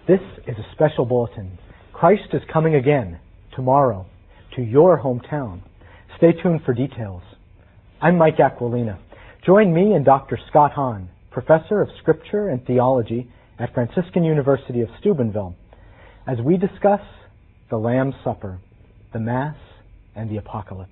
This is a special bulletin. Christ is coming again, tomorrow, to your hometown. Stay tuned for details. I'm Mike Aquilina. Join me and Dr. Scott Hahn, Professor of Scripture and Theology at Franciscan University of Steubenville, as we discuss the Lamb's Supper, the Mass, and the Apocalypse.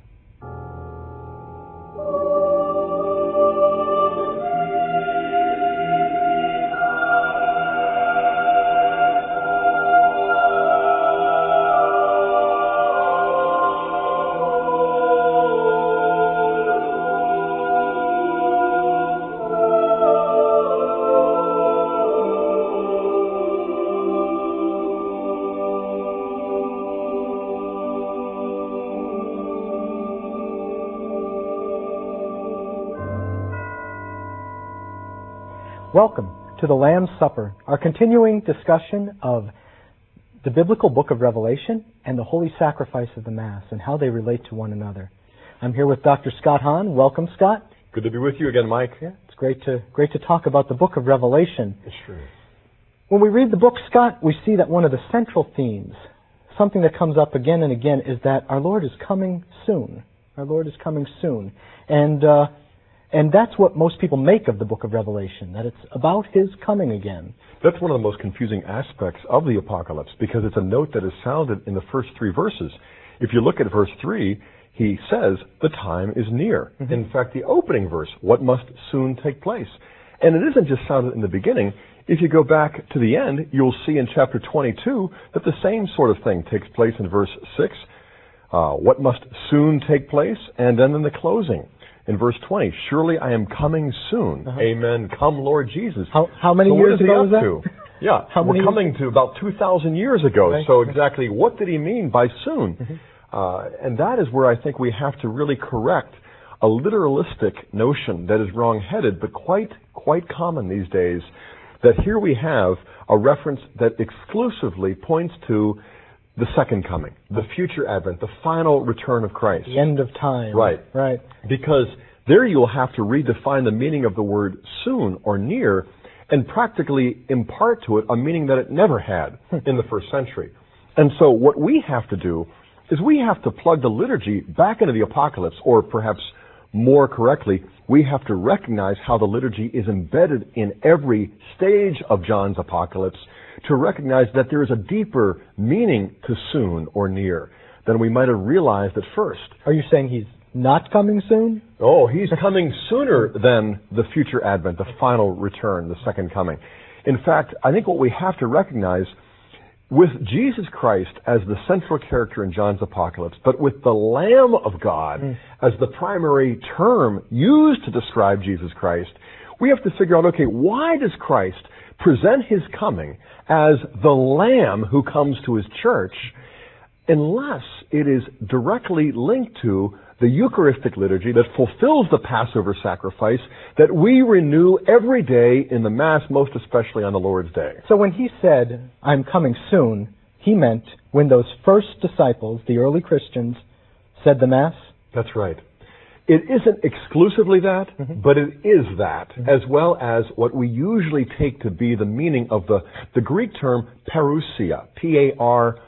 Welcome to the Lamb's Supper, our continuing discussion of the biblical book of Revelation and the holy sacrifice of the Mass and how they relate to one another. I'm here with Dr. Scott Hahn. Welcome, Scott. Good to be with you again, Mike. Yeah, it's great to talk about the book of Revelation. It sure is. When we read the book, Scott, we see that one of the central themes, something that comes up again and again, is that our Lord is coming soon. Our Lord is coming soon. And that's what most people make of the book of Revelation, that it's about His coming again. That's one of the most confusing aspects of the Apocalypse, because it's a note that is sounded in the first three verses. If you look at verse 3, he says, the time is near. Mm-hmm. In fact, the opening verse, what must soon take place. And it isn't just sounded in the beginning. If you go back to the end, you'll see in chapter 22 that the same sort of thing takes place in verse 6. What must soon take place? And then in the closing, in verse 20, surely I am coming soon. Uh-huh. Amen. Come, Lord Jesus. How many years ago was that? To? Yeah, we're coming to about 2,000 years ago. Right. So exactly what did he mean by soon? Mm-hmm. And that is where I think we have to really correct a literalistic notion that is wrong-headed, but quite common these days, that here we have a reference that exclusively points to the second coming, the future advent, the final return of Christ. The end of time. Right. Because there you'll have to redefine the meaning of the word soon or near and practically impart to it a meaning that it never had in the first century. And so what we have to do is we have to plug the liturgy back into the Apocalypse, or perhaps more correctly, we have to recognize how the liturgy is embedded in every stage of John's Apocalypse to recognize that there is a deeper meaning to soon or near than we might have realized at first. Are you saying he's not coming soon? Oh, he's coming sooner than the future advent, the final return, the second coming. In fact, I think what we have to recognize, with Jesus Christ as the central character in John's Apocalypse, but with the Lamb of God as the primary term used to describe Jesus Christ, we have to figure out, okay, why does Christ present His coming as the Lamb who comes to His church, unless it is directly linked to the Eucharistic liturgy that fulfills the Passover sacrifice that we renew every day in the Mass, most especially on the Lord's Day. So when He said, I'm coming soon, He meant when those first disciples, the early Christians, said the Mass? That's right. It isn't exclusively that, but it is that, as well as what we usually take to be the meaning of the Greek term parousia, P-A-R-O-U-S-I-A.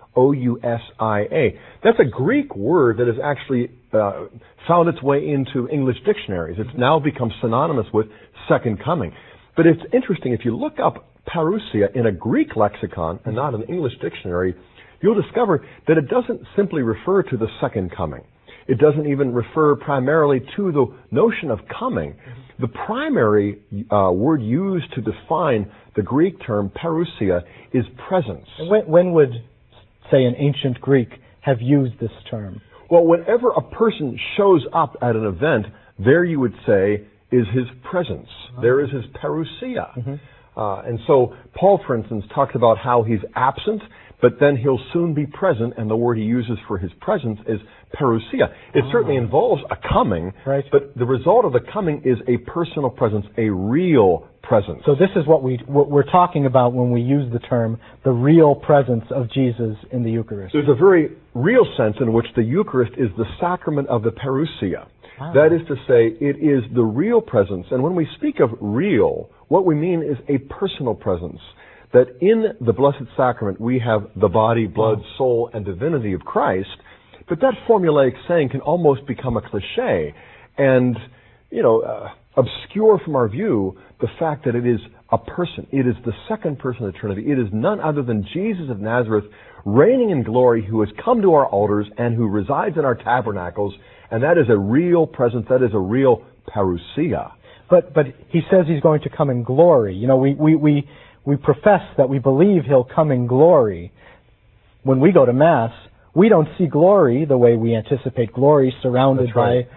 That's a Greek word that has actually found its way into English dictionaries. It's now become synonymous with second coming. But it's interesting, if you look up parousia in a Greek lexicon and not an English dictionary, you'll discover that it doesn't simply refer to the second coming. It doesn't even refer primarily to the notion of coming. The primary word used to define the Greek term parousia is presence. When would, say, an ancient Greek have used this term? Well, whenever a person shows up at an event, there you would say is his presence. There is his parousia. And so Paul, for instance, talks about how he's absent, but then he'll soon be present, and the word he uses for his presence is parousia. It certainly involves a coming, but the result of the coming is a personal presence, a real presence. So this is what we're talking about when we use the term the real presence of Jesus in the Eucharist. There's a very real sense in which the Eucharist is the sacrament of the parousia. That is to say, it is the real presence. And when we speak of real, what we mean is a personal presence. that in the Blessed Sacrament we have the body, blood, soul, and divinity of Christ, but that formulaic saying can almost become a cliche and, obscure from our view the fact that it is a person. It is the second person of the Trinity. It is none other than Jesus of Nazareth, reigning in glory, who has come to our altars and who resides in our tabernacles, and that is a real presence. That is a real parousia. But he says he's going to come in glory. We profess that we believe he'll come in glory. When we go to Mass, we don't see glory the way we anticipate glory, surrounded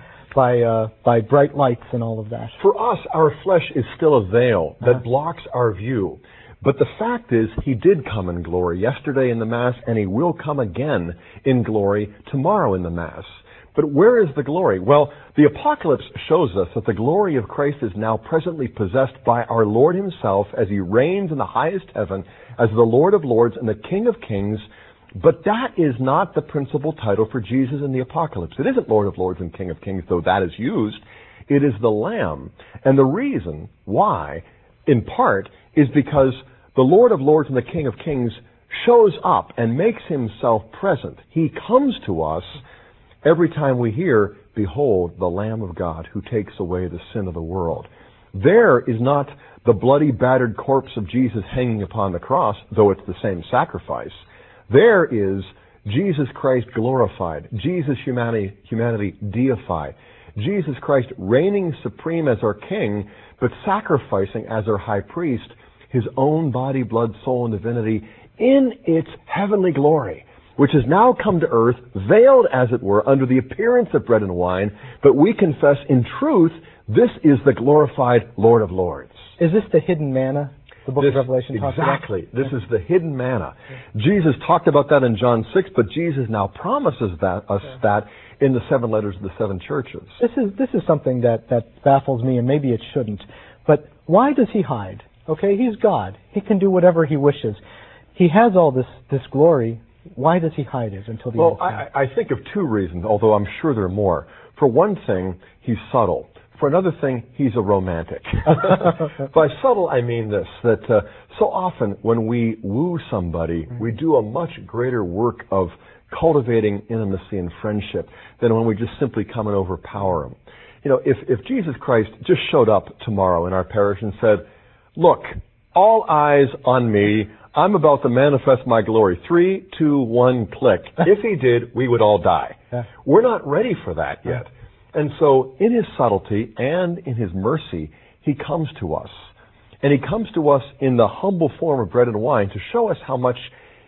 by bright lights and all of that. For us, our flesh is still a veil that blocks our view. But the fact is, he did come in glory yesterday in the Mass, and he will come again in glory tomorrow in the Mass. But where is the glory? Well, the Apocalypse shows us that the glory of Christ is now presently possessed by our Lord himself as he reigns in the highest heaven as the Lord of Lords and the King of Kings. But that is not the principal title for Jesus in the Apocalypse. It isn't Lord of Lords and King of Kings, though that is used. It is the Lamb. And the reason why, in part, is because the Lord of Lords and the King of Kings shows up and makes himself present. He comes to us every time we hear, "Behold, the Lamb of God who takes away the sin of the world." There is not the bloody, battered corpse of Jesus hanging upon the cross, though it's the same sacrifice. There is Jesus Christ glorified, Jesus humanity deified, Jesus Christ reigning supreme as our King, but sacrificing as our high priest his own body, blood, soul, and divinity in its heavenly glory, which has now come to earth, veiled, as it were, under the appearance of bread and wine, but we confess in truth, this is the glorified Lord of Lords. Is this the hidden manna the book of Revelation talks about? Exactly. This is the hidden manna. Jesus talked about that in John 6, but Jesus now promises us that in the 7 letters of the 7 churches. This is something that baffles me, and maybe it shouldn't. But why does he hide? Okay, he's God. He can do whatever he wishes. He has all this glory. Why does he hide it until the end? Well, I think of 2 reasons, although I'm sure there are more. For one thing, he's subtle. For another thing, he's a romantic. By subtle, I mean this, that so often when we woo somebody, we do a much greater work of cultivating intimacy and friendship than when we just simply come and overpower them. If Jesus Christ just showed up tomorrow in our parish and said, "Look, all eyes on me, I'm about to manifest my glory. 3, 2, 1, click." If he did, we would all die. We're not ready for that yet. And so, in his subtlety and in his mercy, he comes to us. And he comes to us in the humble form of bread and wine to show us how much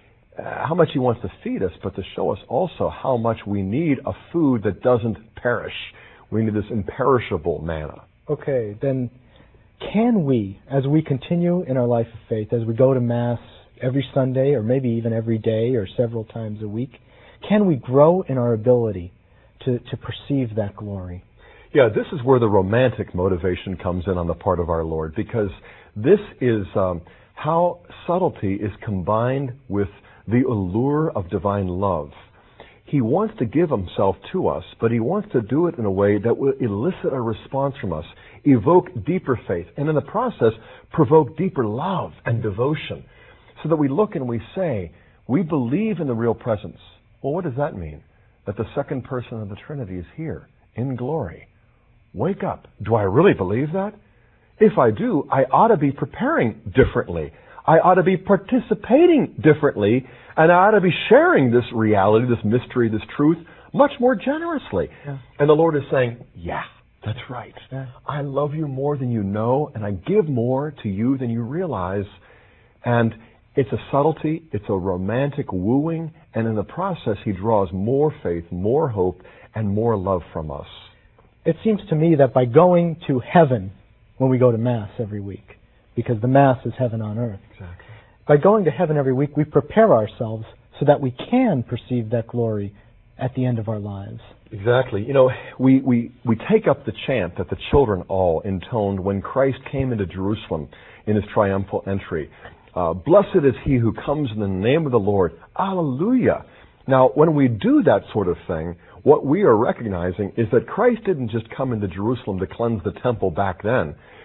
he wants to feed us, but to show us also how much we need a food that doesn't perish. We need this imperishable manna. Okay, then can we, as we continue in our life of faith, as we go to Mass every Sunday, or maybe even every day, or several times a week, can we grow in our ability to perceive that glory? Yeah, this is where the romantic motivation comes in on the part of our Lord, because this is how subtlety is combined with the allure of divine love. He wants to give himself to us, but he wants to do it in a way that will elicit a response from us, evoke deeper faith, and in the process, provoke deeper love and devotion, so that we look and we say, we believe in the real presence. Well, what does that mean? That the second person of the Trinity is here, in glory. Wake up. Do I really believe that? If I do, I ought to be preparing differently. I ought to be participating differently, and I ought to be sharing this reality, this mystery, this truth, much more generously. Yeah. And the Lord is saying, yeah, that's right. Yeah. I love you more than you know, and I give more to you than you realize. And it's a subtlety, it's a romantic wooing, and in the process he draws more faith, more hope, and more love from us. It seems to me that by going to heaven when we go to Mass every week, because the Mass is heaven on earth, exactly. By going to heaven every week, we prepare ourselves so that we can perceive that glory at the end of our lives. Exactly. We take up the chant that the children all intoned when Christ came into Jerusalem in his triumphal entry. Blessed is he who comes in the name of the Lord. Alleluia. Now, when we do that sort of thing, what we are recognizing is that Christ didn't just come into Jerusalem to cleanse the temple back then.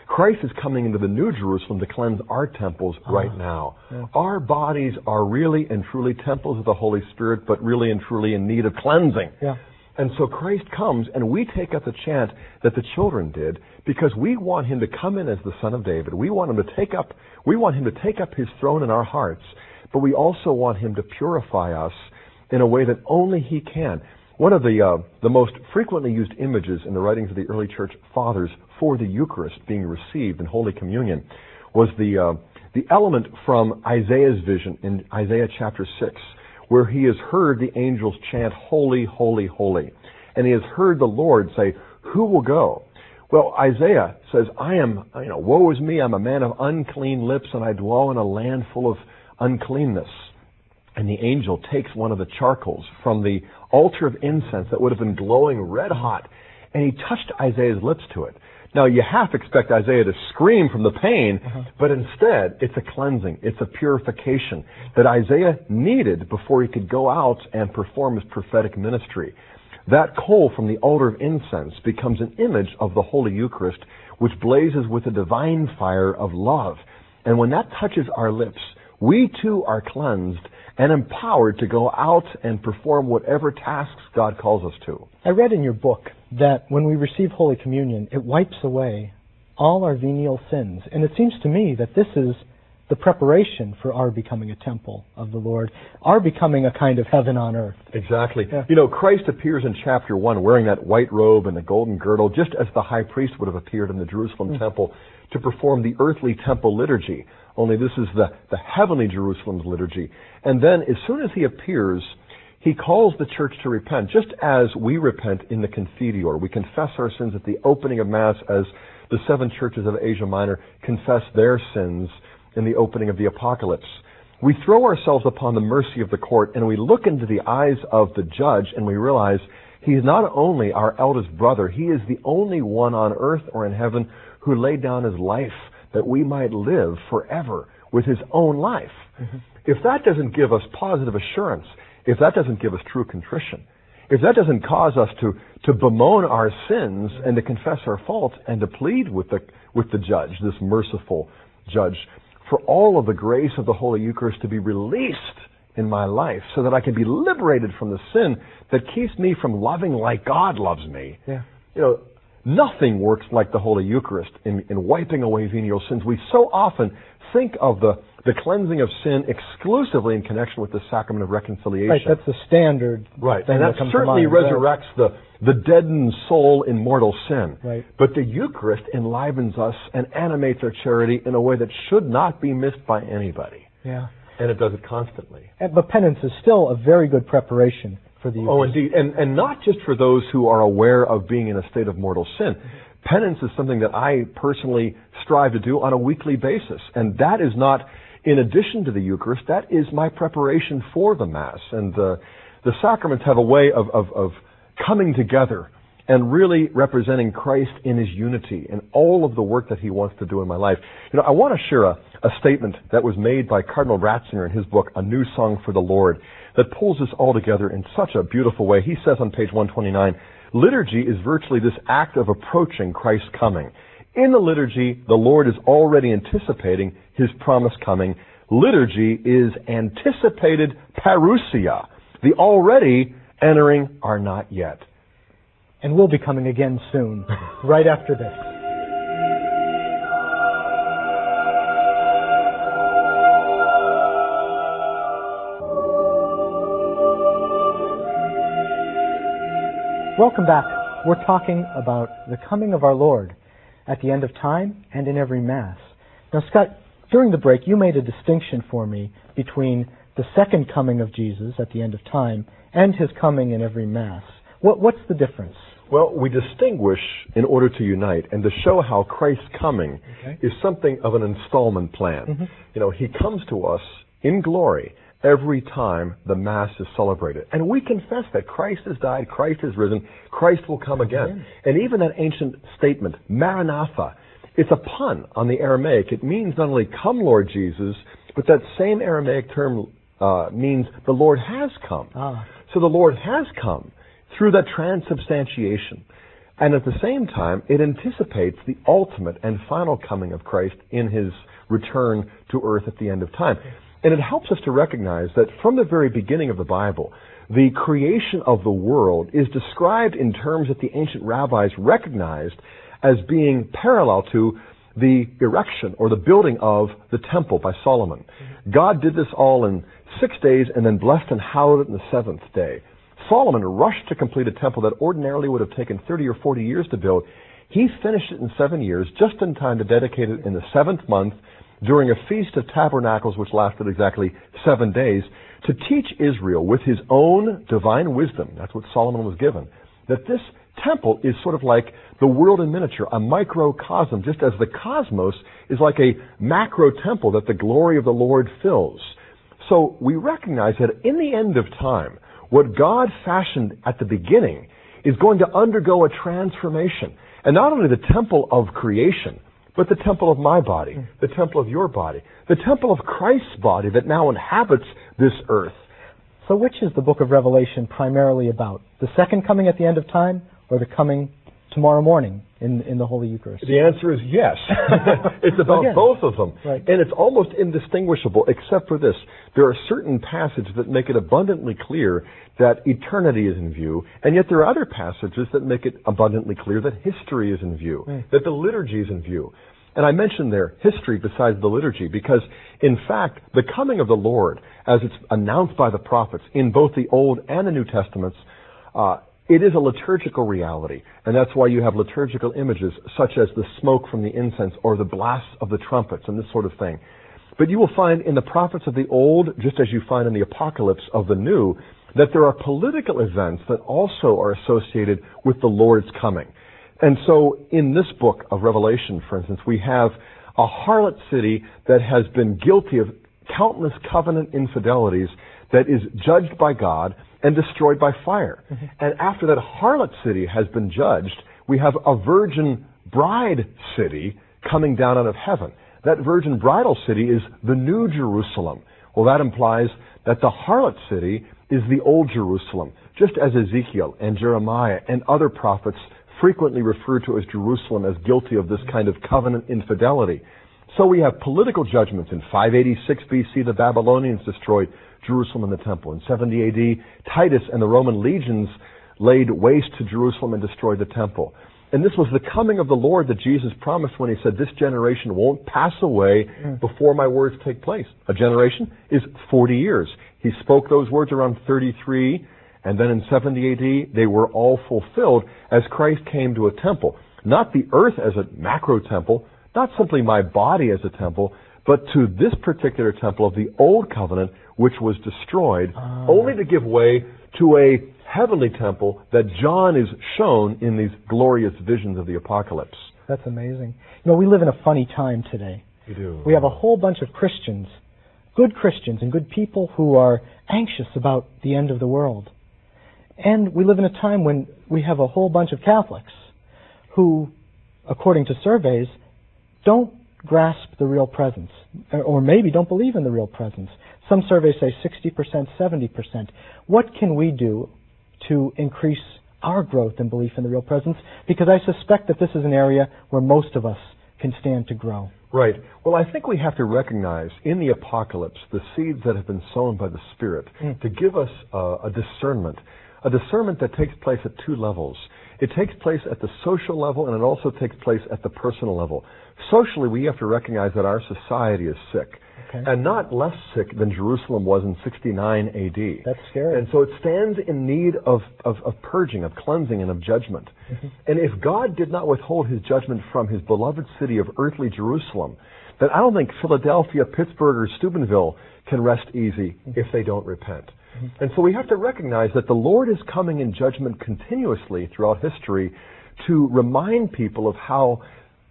Christ is coming into the New Jerusalem to cleanse our temples right now. Yeah. Our bodies are really and truly temples of the Holy Spirit, but really and truly in need of cleansing. Yeah. And so Christ comes, and we take up the chant that the children did, because we want him to come in as the Son of David. We want him to take up his throne in our hearts, but we also want him to purify us in a way that only he can. One of the most frequently used images in the writings of the early church fathers for the Eucharist being received in Holy Communion was the element from Isaiah's vision in Isaiah chapter 6, where he has heard the angels chant, "Holy, holy, holy." And he has heard the Lord say, "Who will go?" Well, Isaiah says, woe is me, I'm a man of unclean lips, and I dwell in a land full of uncleanness. And the angel takes one of the charcoals from the altar of incense that would have been glowing red hot, and he touched Isaiah's lips to it. Now, you half expect Isaiah to scream from the pain, but instead, it's a cleansing, it's a purification that Isaiah needed before he could go out and perform his prophetic ministry. That coal from the altar of incense becomes an image of the Holy Eucharist, which blazes with a divine fire of love. And when that touches our lips, we too are cleansed and empowered to go out and perform whatever tasks God calls us to. I read in your book that when we receive Holy Communion, it wipes away all our venial sins. And it seems to me that this is the preparation for our becoming a temple of the Lord, our becoming a kind of heaven on earth. Exactly. Yeah. Christ appears in chapter 1 wearing that white robe and the golden girdle, just as the high priest would have appeared in the Jerusalem temple to perform the earthly temple liturgy. Only this is the heavenly Jerusalem's liturgy. And then, as soon as he appears, he calls the church to repent, just as we repent in the Confiteor. We confess our sins at the opening of Mass, as the 7 churches of Asia Minor confess their sins in the opening of the Apocalypse. We throw ourselves upon the mercy of the court, and we look into the eyes of the judge, and we realize he is not only our eldest brother, he is the only one on earth or in heaven who laid down his life that we might live forever with his own life. Mm-hmm. If that doesn't give us positive assurance, if that doesn't give us true contrition, if that doesn't cause us to bemoan our sins and to confess our faults and to plead with the judge, this merciful judge, for all of the grace of the Holy Eucharist to be released in my life so that I can be liberated from the sin that keeps me from loving like God loves me. Yeah. Nothing works like the Holy Eucharist in wiping away venial sins. We so often think of the cleansing of sin exclusively in connection with the sacrament of reconciliation. Right, that's the standard. Right, and that certainly resurrects the deadened soul in mortal sin. Right. But the Eucharist enlivens us and animates our charity in a way that should not be missed by anybody. Yeah. And it does it constantly. But penance is still a very good preparation for the Eucharist. Oh, indeed. And not just for those who are aware of being in a state of mortal sin. Penance is something that I personally strive to do on a weekly basis. And that is not in addition to the Eucharist. That is my preparation for the Mass. And the sacraments have a way of coming together and really representing Christ in his unity and all of the work that he wants to do in my life. I want to share a statement that was made by Cardinal Ratzinger in his book, A New Song for the Lord, that pulls this all together in such a beautiful way. He says on page 129, liturgy is virtually this act of approaching Christ's coming. In the liturgy, the Lord is already anticipating his promised coming. Liturgy is anticipated parousia. The already entering are not yet. And we'll be coming again soon, right after this. Welcome back. We're talking about the coming of our Lord at the end of time and in every Mass. Now, Scott, during the break, you made a distinction for me between the second coming of Jesus at the end of time and his coming in every Mass. What's the difference? Well, we distinguish in order to unite and to show how Christ's coming is something of an installment plan. Mm-hmm. He comes to us in glory every time the Mass is celebrated. And we confess that Christ has died, Christ has risen, Christ will come again. And even that ancient statement, Maranatha, it's a pun on the Aramaic. It means not only come, Lord Jesus, but that same Aramaic term means the Lord has come. So the Lord has come through that transubstantiation. And at the same time, it anticipates the ultimate and final coming of Christ in his return to earth at the end of time. And it helps us to recognize that from the very beginning of the Bible, the creation of the world is described in terms that the ancient rabbis recognized as being parallel to the erection or the building of the temple by Solomon. God did this all in 6 days and then blessed and hallowed it in the seventh day. Solomon rushed to complete a temple that ordinarily would have taken 30 or 40 years to build. He finished it in 7 years, just in time to dedicate it in the seventh month during a Feast of Tabernacles, which lasted exactly 7 days, to teach Israel with his own divine wisdom, that's what Solomon was given, that this temple is sort of like the world in miniature, a microcosm, just as the cosmos is like a macro temple that the glory of the Lord fills. So we recognize that in the end of time, what God fashioned at the beginning is going to undergo a transformation. And not only the temple of creation, but the temple of my body, the temple of your body, the temple of Christ's body that now inhabits this earth. So which is the book of Revelation primarily about? The second coming at the end of time, or the coming tomorrow morning in the Holy Eucharist? The answer is yes. It's about both of them. Right. And it's almost indistinguishable, except for this. There are certain passages that make it abundantly clear that eternity is in view, and yet there are other passages that make it abundantly clear that history is in view, that the liturgy is in view. And I mentioned there history besides the liturgy because, in fact, the coming of the Lord, as it's announced by the prophets in both the Old and the New Testaments, it is a liturgical reality. And that's why you have liturgical images such as the smoke from the incense or the blasts of the trumpets and this sort of thing. But you will find in the prophets of the Old, just as you find in the Apocalypse of the New, that there are political events that also are associated with the Lord's coming. And so in this book of Revelation, for instance, we have a harlot city that has been guilty of countless covenant infidelities that is judged by God and destroyed by fire. And after that harlot city has been judged, we have a virgin bride city coming down out of heaven. That virgin bridal city is the New Jerusalem. Well, that implies that the harlot city is the Old Jerusalem, just as Ezekiel and Jeremiah and other prophets frequently referred to as Jerusalem as guilty of this kind of covenant infidelity. So we have political judgments. In 586 BC, the Babylonians destroyed Jerusalem and the temple. In 70 AD, Titus and the Roman legions laid waste to Jerusalem and destroyed the temple. And this was the coming of the Lord that Jesus promised when he said, this generation won't pass away before my words take place. A generation is 40 years. He spoke those words around 33, and then in 70 AD, they were all fulfilled as Christ came to a temple. Not the earth as a macro temple, not simply my body as a temple, but to this particular temple of the Old Covenant, which was destroyed, only to give way to a heavenly temple that John is shown in these glorious visions of the Apocalypse. That's amazing. You know, we live in a funny time today. We do. We have a whole bunch of Christians, good Christians and good people who are anxious about the end of the world. And we live in a time when we have a whole bunch of Catholics who, according to surveys, don't grasp the real presence, or maybe don't believe in the real presence. Some surveys say 60%, 70%. What can we do to increase our growth and belief in the real presence? Because I suspect that this is an area where most of us can stand to grow. Right. Well, I think we have to recognize in the Apocalypse the seeds that have been sown by the Spirit to give us a discernment that takes place at two levels. It takes place at the social level, and it also takes place at the personal level. Socially, we have to recognize that our society is sick, and not less sick than Jerusalem was in 69 AD. That's scary. And so it stands in need of purging, of cleansing, and of judgment. And if God did not withhold his judgment from his beloved city of earthly Jerusalem, then I don't think Philadelphia, Pittsburgh, or Steubenville can rest easy if they don't repent. And so we have to recognize that the Lord is coming in judgment continuously throughout history to remind people of how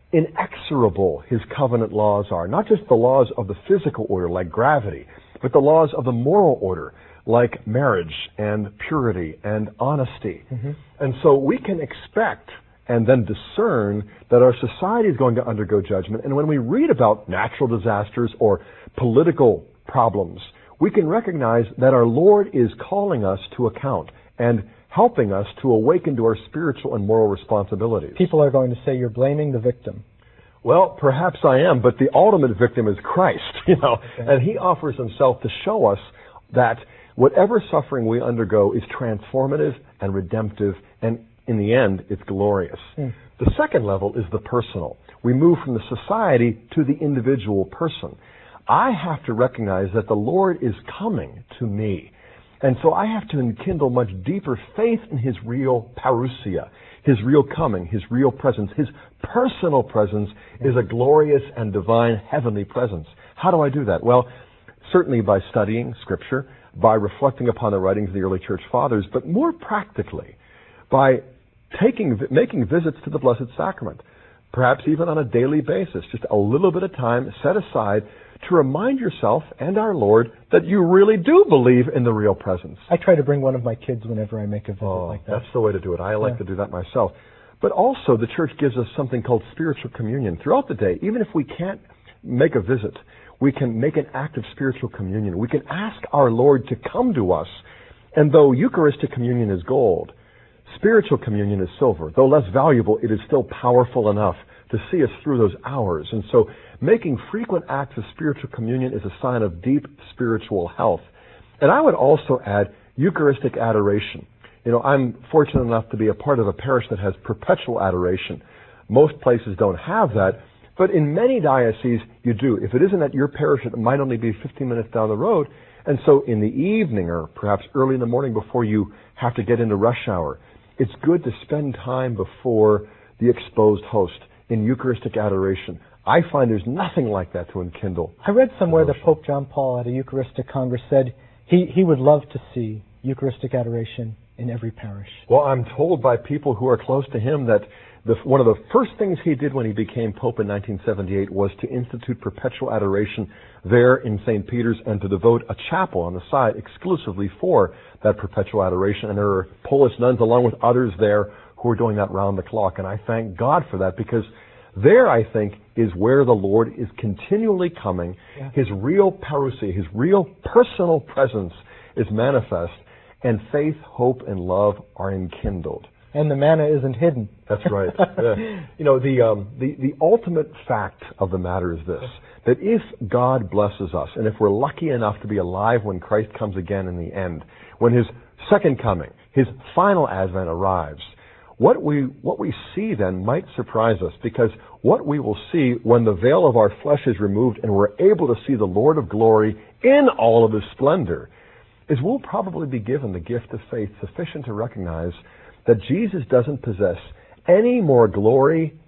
inexorable his covenant laws are. Not just the laws of the physical order, like gravity, but the laws of the moral order, like marriage and purity and honesty. And so we can expect and then discern that our society is going to undergo judgment. And when we read about natural disasters or political problems, we can recognize that our Lord is calling us to account and helping us to awaken to our spiritual and moral responsibilities. People are going to say you're blaming the victim. Well, perhaps I am, but the ultimate victim is Christ, Okay. and He offers Himself to show us that whatever suffering we undergo is transformative and redemptive, and in the end, it's glorious. The second level is the personal. We move from the society to the individual person. I have to recognize that the Lord is coming to me. And so I have to enkindle much deeper faith in His real parousia, His real coming, His real presence. His personal presence is a glorious and divine heavenly presence. How do I do that? Well, certainly by studying Scripture, by reflecting upon the writings of the early church fathers, but more practically, by making visits to the Blessed Sacrament, perhaps even on a daily basis, just a little bit of time set aside to remind yourself and our Lord that you really do believe in the real presence. I try to bring one of my kids whenever I make a visit like that. That's the way to do it. I like to do that myself. But also, the Church gives us something called spiritual communion. Throughout the day, even if we can't make a visit, we can make an act of spiritual communion. We can ask our Lord to come to us. And though Eucharistic communion is gold, spiritual communion is silver. Though less valuable, it is still powerful enough to see us through those hours. And so making frequent acts of spiritual communion is a sign of deep spiritual health. And I would also add Eucharistic adoration. I'm fortunate enough to be a part of a parish that has perpetual adoration. Most places don't have that, but in many dioceses you do. If it isn't at your parish, it might only be 15 minutes down the road. And so in the evening or perhaps early in the morning before you have to get into rush hour, it's good to spend time before the exposed host in Eucharistic adoration. I find there's nothing like that to enkindle. I read somewhere that Pope John Paul at a Eucharistic Congress said he would love to see Eucharistic adoration in every parish. Well, I'm told by people who are close to him that one of the first things he did when he became Pope in 1978 was to institute perpetual adoration there in St. Peter's and to devote a chapel on the side exclusively for that perpetual adoration. And there are Polish nuns along with others there who are doing that round the clock. And I thank God for that, because there, I think, is where the Lord is continually coming. Yeah. His real parousia, His real personal presence is manifest, and faith, hope, and love are enkindled. And the manna isn't hidden. That's right. The ultimate fact of the matter is this, that if God blesses us, and if we're lucky enough to be alive when Christ comes again in the end, when His second coming, His final advent arrives, what we see then might surprise us, because what we will see when the veil of our flesh is removed and we're able to see the Lord of glory in all of His splendor is we'll probably be given the gift of faith sufficient to recognize that Jesus doesn't possess any more glory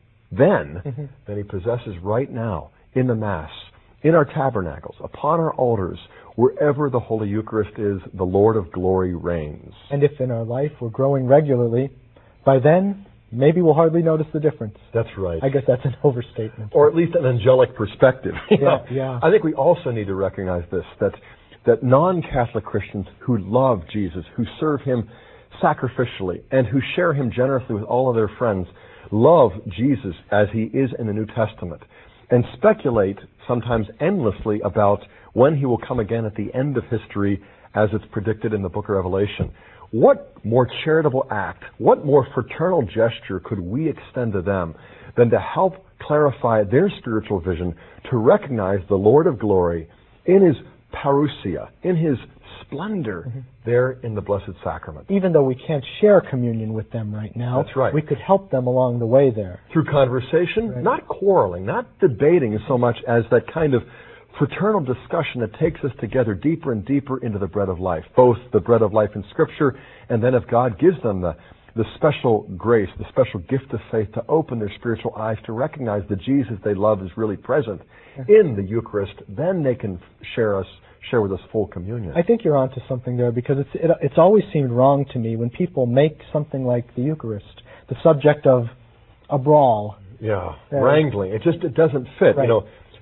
then than He possesses right now in the Mass, in our tabernacles, upon our altars, wherever the Holy Eucharist is, the Lord of glory reigns. And if in our life we're growing regularly, by then, maybe we'll hardly notice the difference. That's right. I guess that's an overstatement. Or at least an angelic perspective. Yeah. I think we also need to recognize this, that non-Catholic Christians who love Jesus, who serve Him sacrificially, and who share Him generously with all of their friends, love Jesus as He is in the New Testament, and speculate sometimes endlessly about when He will come again at the end of history as it's predicted in the book of Revelation. What more charitable act, what more fraternal gesture could we extend to them than to help clarify their spiritual vision, to recognize the Lord of glory in His parousia, in His splendor there in the Blessed Sacrament. Even though we can't share communion with them right now, that's right, we could help them along the way there. Through conversation, right. Not quarreling, not debating so much as that kind of fraternal discussion that takes us together deeper and deeper into the bread of life, both the bread of life in Scripture, and then if God gives them the special grace, the special gift of faith to open their spiritual eyes to recognize the Jesus they love is really present in the Eucharist, then they can share with us full communion. I think you're onto something there, because it's always seemed wrong to me when people make something like the Eucharist the subject of a brawl. Yeah, wrangling. It doesn't fit. Right.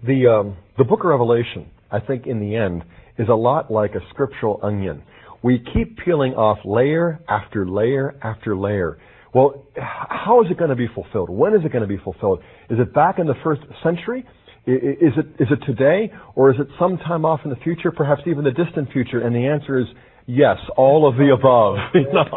The book of Revelation, I think in the end, is a lot like a scriptural onion. We keep peeling off layer after layer after layer. Well, how is it going to be fulfilled? When is it going to be fulfilled? Is it back in the first century? Is it today? Or is it sometime off in the future, perhaps even the distant future? And the answer is yes, all of the above.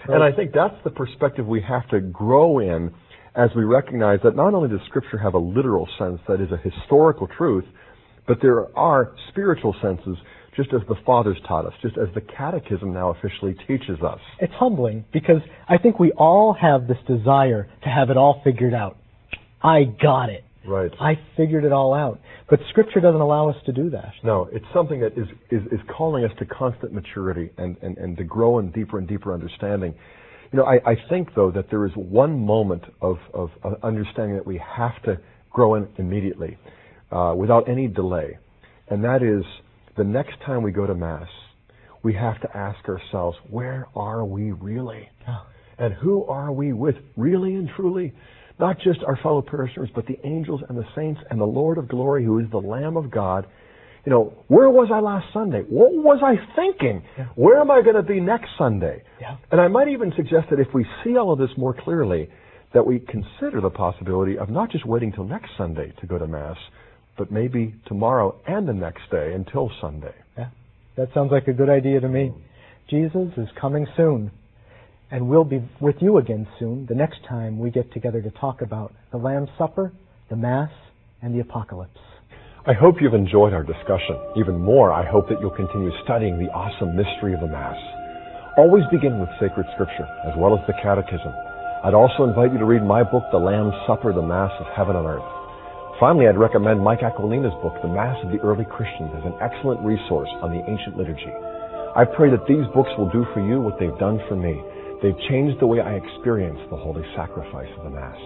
And I think that's the perspective we have to grow in as we recognize that not only does Scripture have a literal sense that is a historical truth, but there are spiritual senses, just as the Fathers taught us, just as the Catechism now officially teaches us. It's humbling because I think we all have this desire to have it all figured out. I got it. Right. I figured it all out. But Scripture doesn't allow us to do that. No, it's something that is calling us to constant maturity and to grow in deeper and deeper understanding. You know, I think, though, that there is one moment of understanding that we have to grow in immediately, without any delay, and that is the next time we go to Mass, we have to ask ourselves, where are we really? And who are we with, really and truly? Not just our fellow parishioners, but the angels and the saints and the Lord of glory, who is the Lamb of God. You know, where was I last Sunday? What was I thinking? Yeah. Where am I going to be next Sunday? Yeah. And I might even suggest that if we see all of this more clearly, that we consider the possibility of not just waiting till next Sunday to go to Mass, but maybe tomorrow and the next day until Sunday. Yeah, that sounds like a good idea to me. Jesus is coming soon, and we'll be with you again soon, the next time we get together to talk about the Lamb's Supper, the Mass, and the Apocalypse. I hope you've enjoyed our discussion. Even more, I hope that you'll continue studying the awesome mystery of the Mass. Always begin with sacred Scripture, as well as the Catechism. I'd also invite you to read my book, The Lamb's Supper, the Mass of Heaven on Earth. Finally, I'd recommend Mike Aquilina's book, The Mass of the Early Christians, as an excellent resource on the ancient liturgy. I pray that these books will do for you what they've done for me. They've changed the way I experience the holy sacrifice of the Mass.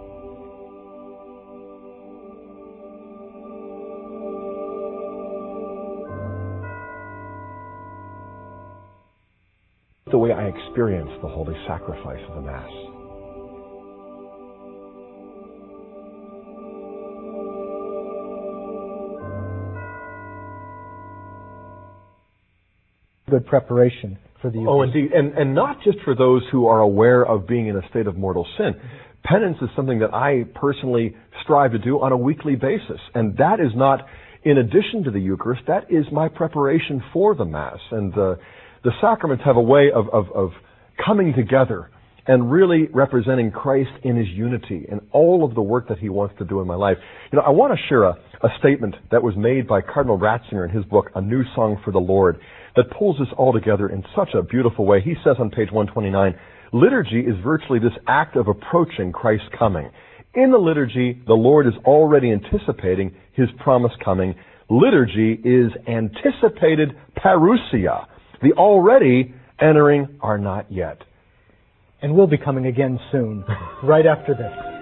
The way I experience the holy sacrifice of the Mass. Good preparation for the Eucharist. Oh, indeed. And not just for those who are aware of being in a state of mortal sin. Penance is something that I personally strive to do on a weekly basis. And that is not in addition to the Eucharist. That is my preparation for the Mass. And the sacraments have a way of coming together and really representing Christ in His unity and all of the work that He wants to do in my life. You know, I want to share a statement that was made by Cardinal Ratzinger in his book, A New Song for the Lord, that pulls this all together in such a beautiful way. He says on page 129, liturgy is virtually this act of approaching Christ's coming. In the liturgy, the Lord is already anticipating His promised coming. Liturgy is anticipated parousia. The already entering are not yet. And we'll be coming again soon, right after this.